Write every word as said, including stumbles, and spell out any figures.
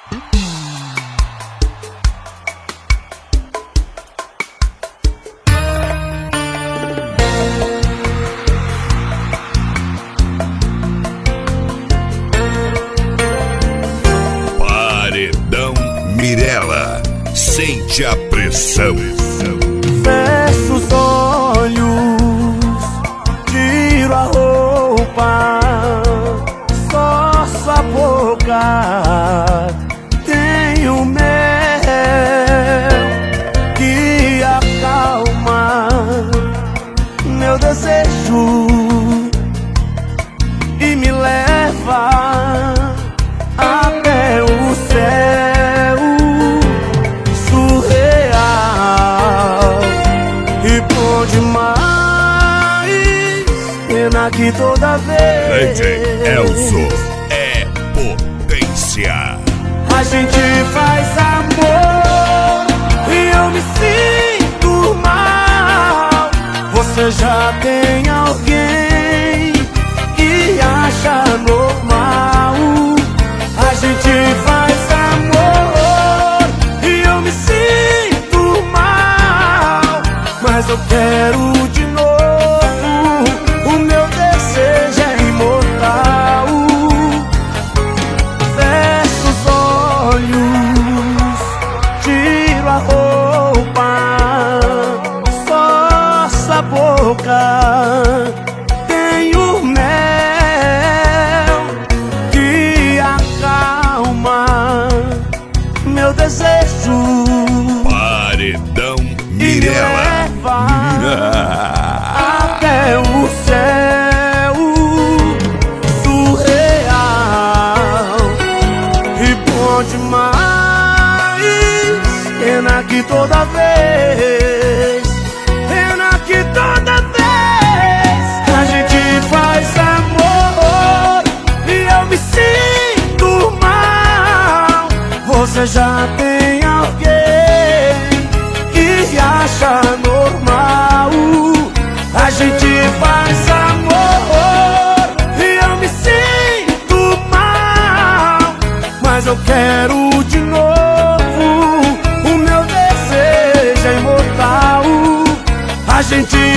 Paredão Mirella, sente a pressão. Fecho os olhos, tiro a roupa, só sua boca tenho mel que acalma meu desejo e me leva até o céu surreal. E bom demais, pena que toda vez D J Elzo é potência. a gente faz amor e eu me sinto mal. Você já tem alguém que acha normal. A gente faz amor e eu me sinto mal, mas eu quero de novo. O meu desejo é imortal. Fecho os olhos, tiro a roupa, só essa boca tenho mel que acalma meu desejo Paredão e me Mirella. leva até o céu surreal. E bom demais, pena que toda vez, pena que toda vez a gente faz amor e eu me sinto mal. Você já tem alguém que acha normal. A gente faz amor e eu me sinto mal, mas eu quero de novo. O meu desejo é imortal. A gente